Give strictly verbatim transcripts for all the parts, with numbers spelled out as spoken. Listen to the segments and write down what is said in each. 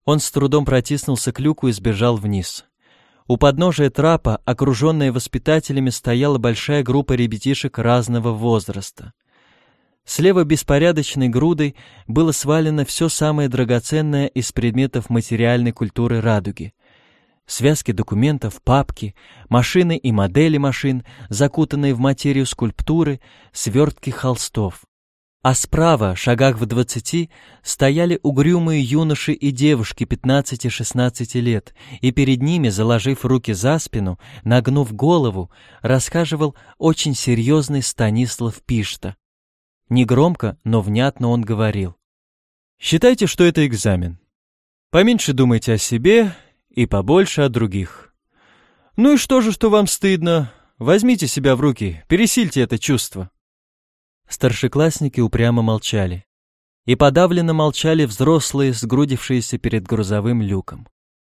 Он с трудом протиснулся к люку и сбежал вниз. У подножия трапа, окруженная воспитателями, стояла большая группа ребятишек разного возраста. Слева беспорядочной грудой было свалено все самое драгоценное из предметов материальной культуры радуги. Связки документов, папки, машины и модели машин, закутанные в материю скульптуры, свертки холстов. А справа, шагах в двадцати, стояли угрюмые юноши и девушки пятнадцати-шестнадцати лет, и перед ними, заложив руки за спину, нагнув голову, расхаживал очень серьезный Станислав Пишта. Негромко, но внятно он говорил: «Считайте, что это экзамен. Поменьше думайте о себе и побольше о других. Ну и что же, что вам стыдно? Возьмите себя в руки, пересильте это чувство». Старшеклассники упрямо молчали. И подавленно молчали взрослые, сгрудившиеся перед грузовым люком.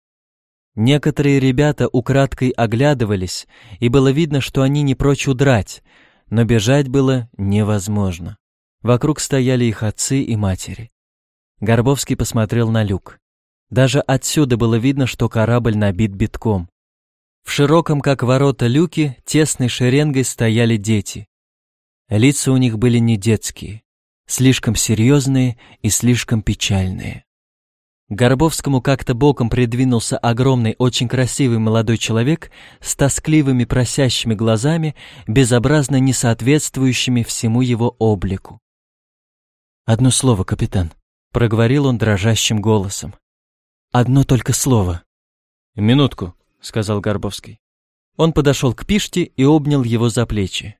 Некоторые ребята украдкой оглядывались, и было видно, что они не прочь удрать, но бежать было невозможно. Вокруг стояли их отцы и матери. Горбовский посмотрел на люк. Даже отсюда было видно, что корабль набит битком. В широком, как ворота, люке тесной шеренгой стояли дети. Лица у них были не детские, слишком серьезные и слишком печальные. К Горбовскому как-то боком придвинулся огромный, очень красивый молодой человек с тоскливыми просящими глазами, безобразно несоответствующими всему его облику. «Одно слово, капитан», — проговорил он дрожащим голосом. «Одно только слово». «Минутку», — сказал Горбовский. Он подошел к Пиште и обнял его за плечи.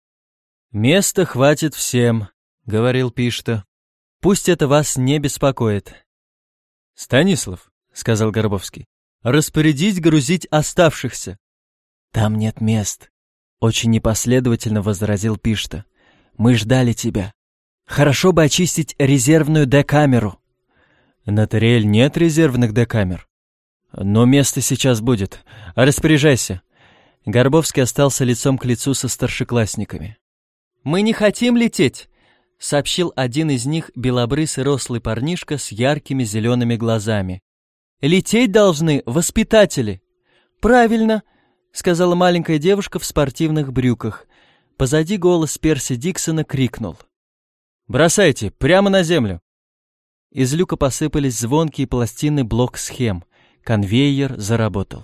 «Места хватит всем», — говорил Пишта. «Пусть это вас не беспокоит». «Станислав», — сказал Горбовский, — «распорядись грузить оставшихся». «Там нет мест», — очень непоследовательно возразил Пишта. «Мы ждали тебя. Хорошо бы очистить резервную Д-камеру». «На Тариэль нет резервных Д-камер. Но место сейчас будет. Распоряжайся». Горбовский остался лицом к лицу со старшеклассниками. «Мы не хотим лететь», — сообщил один из них, белобрысый рослый парнишка с яркими зелеными глазами. «Лететь должны воспитатели». «Правильно», — сказала маленькая девушка в спортивных брюках. Позади голос Перси Диксона крикнул: «Бросайте, прямо на землю!» Из люка посыпались звонкие пластины блок-схем. Конвейер заработал.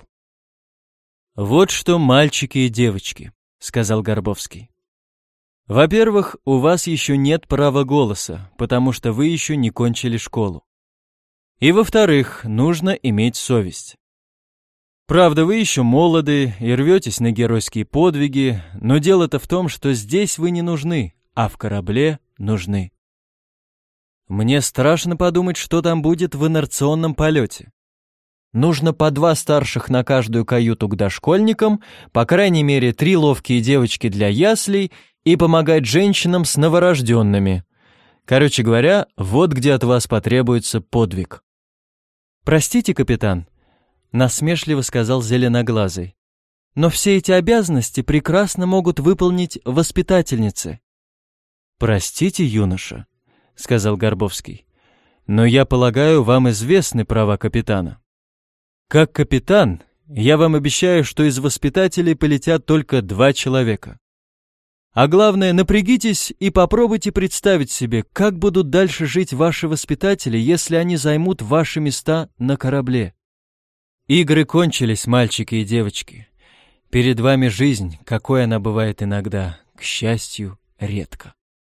«Вот что, мальчики и девочки», — сказал Горбовский. «Во-первых, у вас еще нет права голоса, потому что вы еще не кончили школу. И во-вторых, нужно иметь совесть. Правда, вы еще молоды и рветесь на геройские подвиги, но дело-то в том, что здесь вы не нужны, а в корабле нужны. Мне страшно подумать, что там будет в инерционном полете. Нужно по два старших на каждую каюту к дошкольникам, по крайней мере три ловкие девочки для яслей и помогать женщинам с новорожденными. Короче говоря, вот где от вас потребуется подвиг». «Простите, капитан», — насмешливо сказал зеленоглазый, «но все эти обязанности прекрасно могут выполнить воспитательницы». «Простите, юноша», — сказал Горбовский, «но я полагаю, вам известны права капитана. Как капитан, я вам обещаю, что из воспитателей полетят только два человека. А главное, напрягитесь и попробуйте представить себе, как будут дальше жить ваши воспитатели, если они займут ваши места на корабле. Игры кончились, мальчики и девочки. Перед вами жизнь, какой она бывает иногда, к счастью, редко.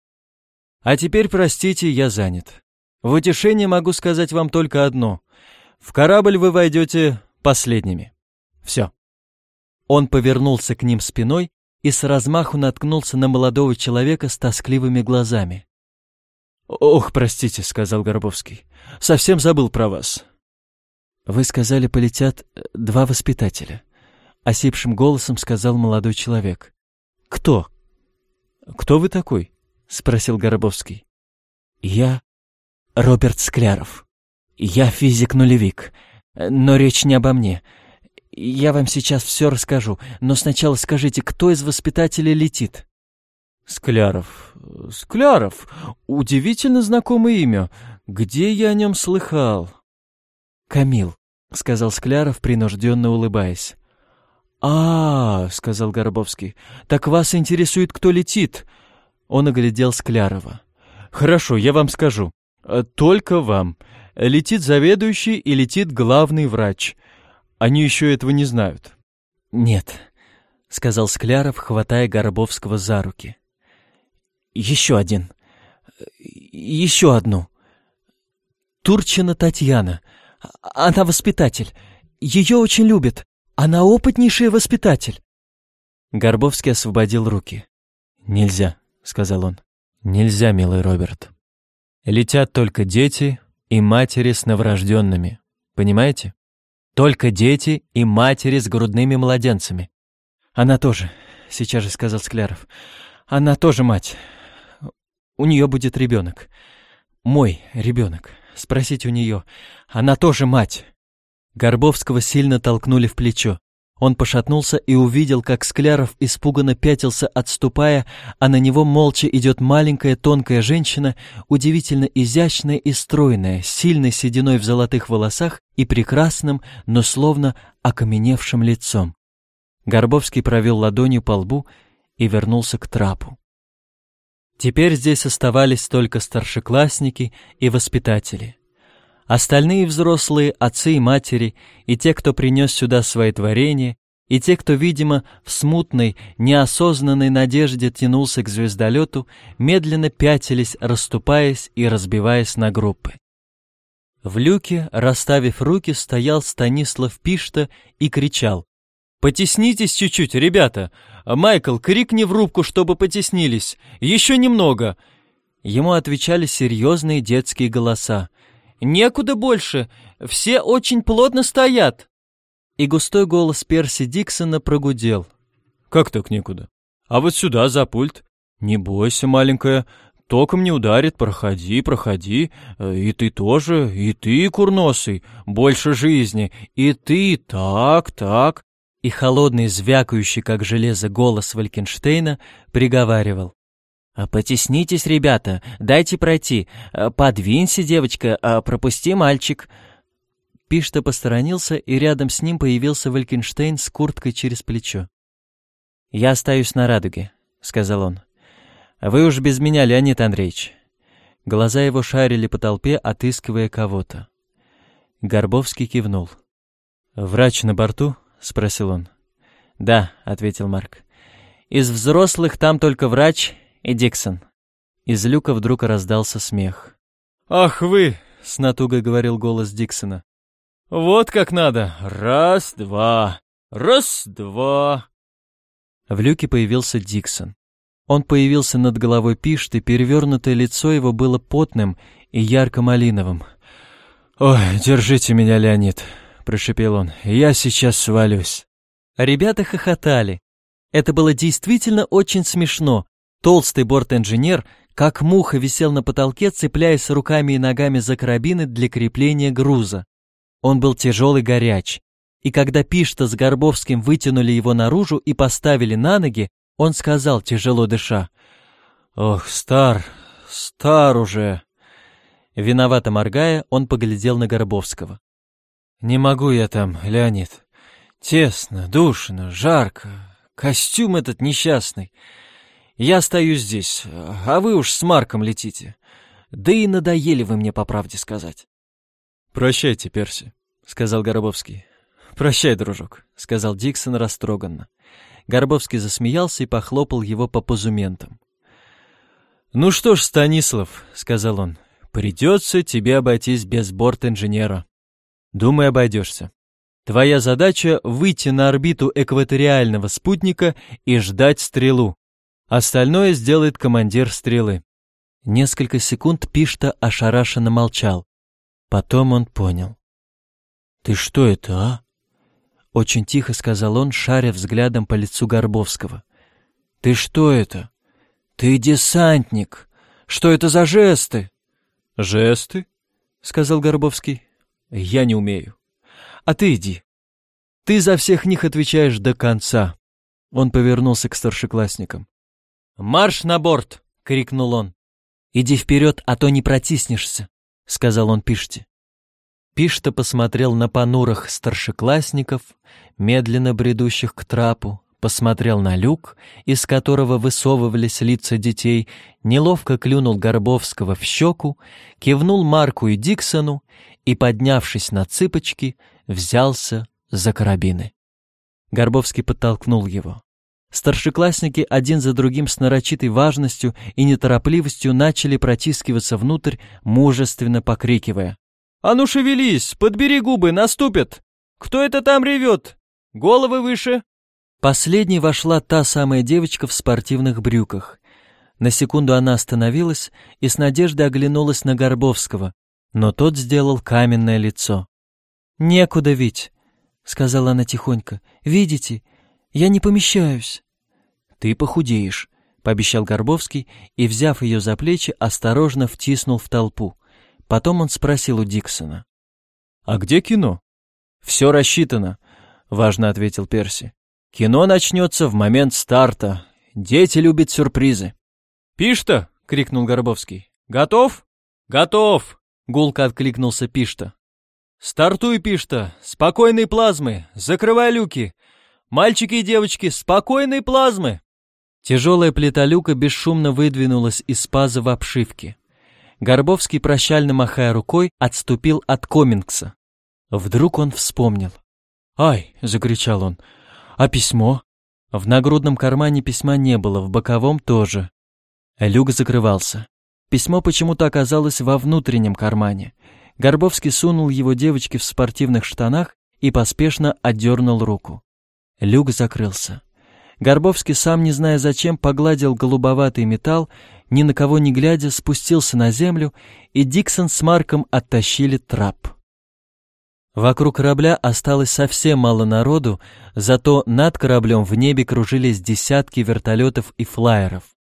А теперь, простите, я занят. В утешение могу сказать вам только одно. В корабль вы войдете последними. Все». Он повернулся к ним спиной и с размаху наткнулся на молодого человека с тоскливыми глазами. «Ох, простите», — сказал Горбовский, — «совсем забыл про вас». «Вы сказали, полетят два воспитателя», — осипшим голосом сказал молодой человек. «Кто?» «Кто вы такой?» — спросил Горбовский. «Я Роберт Скляров. Я физик-нулевик, но речь не обо мне. Я вам сейчас все расскажу, но сначала скажите, кто из воспитателей летит?» «Скляров. Скляров. Удивительно знакомое имя. Где я о нем слыхал?» Камил», — сказал Скляров, принужденно улыбаясь. «А, — сказал Горбовский, — так вас интересует, кто летит?» Он оглядел Склярова. «Хорошо, я вам скажу. Только вам. Летит заведующий и летит главный врач. Они еще этого не знают». «Нет», — сказал Скляров, хватая Горбовского за руки. «Еще один. Еще одну. Турчина Татьяна. Она воспитатель. Ее очень любят. Она опытнейший воспитатель». Горбовский освободил руки. «Нельзя», — сказал он. «Нельзя, милый Роберт. Летят только дети и матери с новорожденными. Понимаете? Только дети и матери с грудными младенцами». «Она тоже», — сейчас же сказал Скляров. «Она тоже мать. У нее будет ребенок. Мой ребенок. Спросите у нее. Она тоже мать». Горбовского сильно толкнули в плечо. Он пошатнулся и увидел, как Скляров испуганно пятился, отступая, а на него молча идет маленькая тонкая женщина, удивительно изящная и стройная, с сильной сединой в золотых волосах и прекрасным, но словно окаменевшим лицом. Горбовский провел ладонью по лбу и вернулся к трапу. Теперь здесь оставались только старшеклассники и воспитатели. Остальные взрослые, отцы и матери, и те, кто принес сюда свои творения, и те, кто, видимо, в смутной, неосознанной надежде тянулся к звездолету, медленно пятились, расступаясь и разбиваясь на группы. В люке, расставив руки, стоял Станислав Пишта и кричал: «Потеснитесь чуть-чуть, ребята! Майкл, крикни в рубку, чтобы потеснились! Еще немного!» Ему отвечали серьезные детские голоса: «Некуда больше! Все очень плотно стоят!» И густой голос Перси Диксона прогудел: «Как так некуда? А вот сюда, за пульт. Не бойся, маленькая, током не ударит, проходи, проходи. И ты тоже, и ты, курносый, больше жизни, и ты, так, так». И холодный, звякающий, как железо, голос Валькенштейна приговаривал: «А потеснитесь, ребята, дайте пройти. Подвинься, девочка, а пропусти, мальчик». Пишта посторонился, и рядом с ним появился Валькенштейн с курткой через плечо. «Я остаюсь на Радуге», — сказал он. «Вы уж без меня, Леонид Андреевич». Глаза его шарили по толпе, отыскивая кого-то. Горбовский кивнул. «Врач на борту?» — спросил он. «Да», — ответил Марк. «Из взрослых там только врач и Диксон». Из люка вдруг раздался смех. «Ах вы!» — с натугой говорил голос Диксона. «Вот как надо! Раз, два! Раз, два!» В люке появился Диксон. Он появился над головой Пишты, перевернутое лицо его было потным и ярко-малиновым. «Ой, держите меня, Леонид!» — прошепел он. «Я сейчас свалюсь». Ребята хохотали. Это было действительно очень смешно. Толстый борт-инженер, как муха, висел на потолке, цепляясь руками и ногами за карабины для крепления груза. Он был тяжелый, горяч. И когда Пишта с Горбовским вытянули его наружу и поставили на ноги, он сказал, тяжело дыша: «Ох, стар, стар уже». Виновато моргая, он поглядел на Горбовского. «Не могу я там, Леонид. Тесно, душно, жарко. Костюм этот несчастный. Я стою здесь, а вы уж с Марком летите. Да и надоели вы мне, по правде сказать». «Прощайте, Перси», — сказал Горбовский. «Прощай, дружок», — сказал Диксон растроганно. Горбовский засмеялся и похлопал его по позументам. «Ну что ж, Станислав», — сказал он, — «придется тебе обойтись без борт-инженера. Думаю, обойдешься. Твоя задача — выйти на орбиту экваториального спутника и ждать стрелу. Остальное сделает командир стрелы». Несколько секунд Пишта ошарашенно молчал. Потом он понял. «Ты что это, а?» Очень тихо сказал он, шаря взглядом по лицу Горбовского. «Ты что это? Ты десантник. Что это за жесты?» «Жесты?» — сказал Горбовский. «Я не умею. А ты иди. Ты за всех них отвечаешь до конца». Он повернулся к старшеклассникам. «Марш на борт!» — крикнул он. «Иди вперед, а то не протиснешься», — сказал он Пиште. Пишта посмотрел на понурых старшеклассников, медленно бредущих к трапу, посмотрел на люк, из которого высовывались лица детей, неловко клюнул Горбовского в щеку, кивнул Марку и Диксону и, поднявшись на цыпочки, взялся за карабины. Горбовский подтолкнул его. Старшеклассники один за другим с нарочитой важностью и неторопливостью начали протискиваться внутрь, мужественно покрикивая: «А ну шевелись! Подбери губы! Наступят! Кто это там ревет? Головы выше!» Последней вошла та самая девочка в спортивных брюках. На секунду она остановилась и с надеждой оглянулась на Горбовского, но тот сделал каменное лицо. «Некуда, Вить», — сказала она тихонько. «Видите, я не помещаюсь». «Ты похудеешь», — пообещал Горбовский и, взяв ее за плечи, осторожно втиснул в толпу. Потом он спросил у Диксона: «А где кино?» «Все рассчитано», — важно ответил Перси. «Кино начнется в момент старта. Дети любят сюрпризы». «Пишта!» — крикнул Горбовский. «Готов?» «Готов!» — гулко откликнулся Пишта. «Стартуй, Пишта! Спокойной плазмы! Закрывай люки! Мальчики и девочки, спокойной плазмы!» Тяжелая плита люка бесшумно выдвинулась из паза в обшивке. Горбовский, прощально махая рукой, отступил от комингса. Вдруг он вспомнил. «Ай!» — закричал он. «А письмо?» В нагрудном кармане письма не было, в боковом тоже. Люк закрывался. Письмо почему-то оказалось во внутреннем кармане. Горбовский сунул его девочке в спортивных штанах и поспешно отдернул руку. Люк закрылся. Горбовский, сам не зная зачем, погладил голубоватый металл, ни на кого не глядя, спустился на землю, и Диксон с Марком оттащили трап. Вокруг корабля осталось совсем мало народу, зато над кораблем в небе кружились десятки вертолетов и флайеров.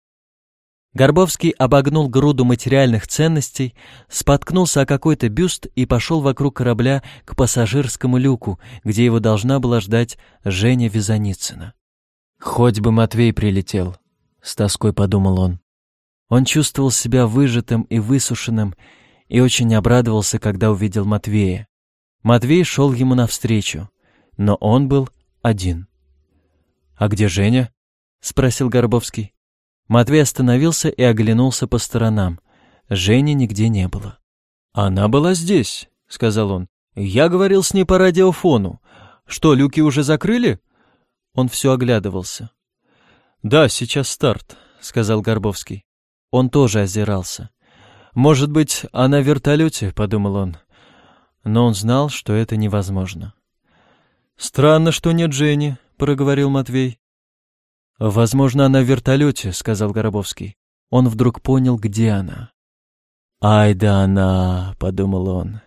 Горбовский обогнул груду материальных ценностей, споткнулся о какой-то бюст и пошел вокруг корабля к пассажирскому люку, где его должна была ждать Женя Визаницына. «Хоть бы Матвей прилетел», — с тоской подумал он. Он чувствовал себя выжатым и высушенным и очень обрадовался, когда увидел Матвея. Матвей шел ему навстречу, но он был один. «А где Женя?» — спросил Горбовский. Матвей остановился и оглянулся по сторонам. Жени нигде не было. «Она была здесь», — сказал он. «Я говорил с ней по радиофону. Что, люки уже закрыли?» Он все оглядывался. «Да, сейчас старт», — сказал Горбовский. Он тоже озирался. «Может быть, она в вертолете», — подумал он. Но он знал, что это невозможно. «Странно, что нет Жени», — проговорил Матвей. «Возможно, она в вертолете», — сказал Горбовский. Он вдруг понял, где она. «Ай да она», — подумал он.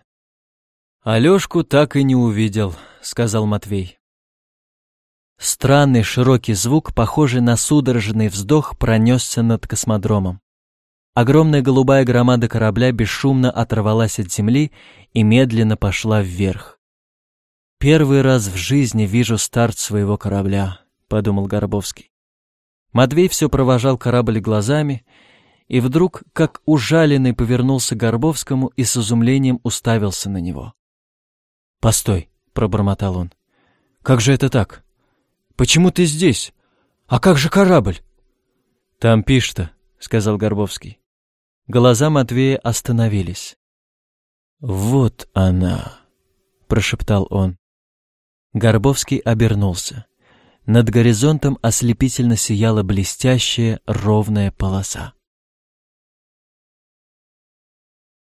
«Алешку так и не увидел», — сказал Матвей. Странный широкий звук, похожий на судорожный вздох, пронесся над космодромом. Огромная голубая громада корабля бесшумно оторвалась от земли и медленно пошла вверх. «Первый раз в жизни вижу старт своего корабля», — подумал Горбовский. Матвей все провожал корабль глазами, и вдруг, как ужаленный, повернулся к Горбовскому и с изумлением уставился на него. «Постой», — пробормотал он. «Как же это так? Почему ты здесь? А как же корабль?» «Там Пишта», — сказал Горбовский. Глаза Матвея остановились. «Вот она», — прошептал он. Горбовский обернулся. Над горизонтом ослепительно сияла блестящая ровная полоса.